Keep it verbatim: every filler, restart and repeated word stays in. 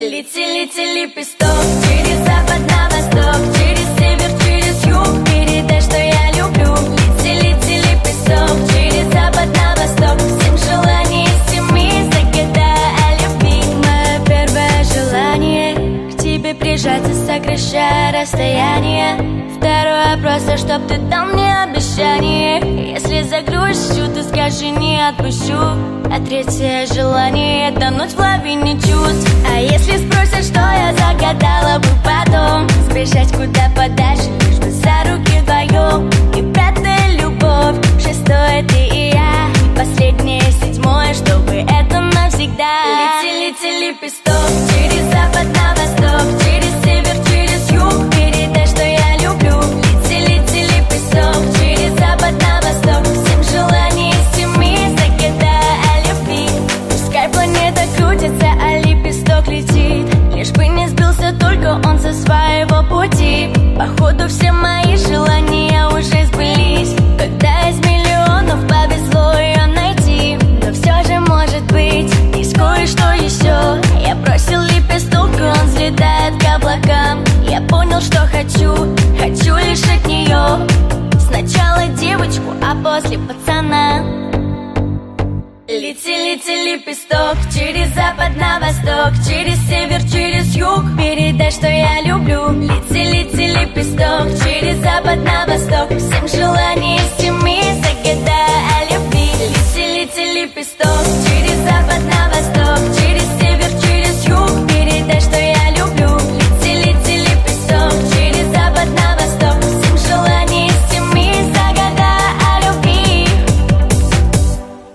Лети, лети, лепесток, через запад на восток, через север, через юг, передай, что я люблю. Лети, лети, лепесток, через запад на восток, всем желаний из семи загадай о любви. Мое первое желание к тебе прижаться, сокращая расстояние. Второе просто, чтоб ты дал мне обещание. Если загрущу, ты скажи, не отпущу. А третье желание — тонуть в лавине чувств. А если спросят, что я загадала бы потом, сбежать куда подальше, лишь бы за руки вдвоем. И пятая любовь, шестое ты и я, последнее седьмое, чтобы это навсегда. Лети, лети, лепесток, через запад на восток, через север, через юг, передай, что я люблю. Лети, лети, лепесток, через запад на восток, всем желаний из семи загадай о любви. Пускай планета крутится, а лепесток летит, лишь бы не сбился только он со своего пути. Походу все мои желания уже сбылись, когда из миллионов повезло ее найти. Но все же может быть есть кое-что еще. Я бросил лепесток, и он взлетает к облакам. Я понял, что хочу, хочу лишь от нее. Сначала девочку, а после пацана. Лети, лети, лепесток, через запад на восток, через север, через юг, передай, что я люблю. Лети, лети, лепесток, через запад на восток, всем желаний из семи загадай о любви. Лети, лети, лепесток, через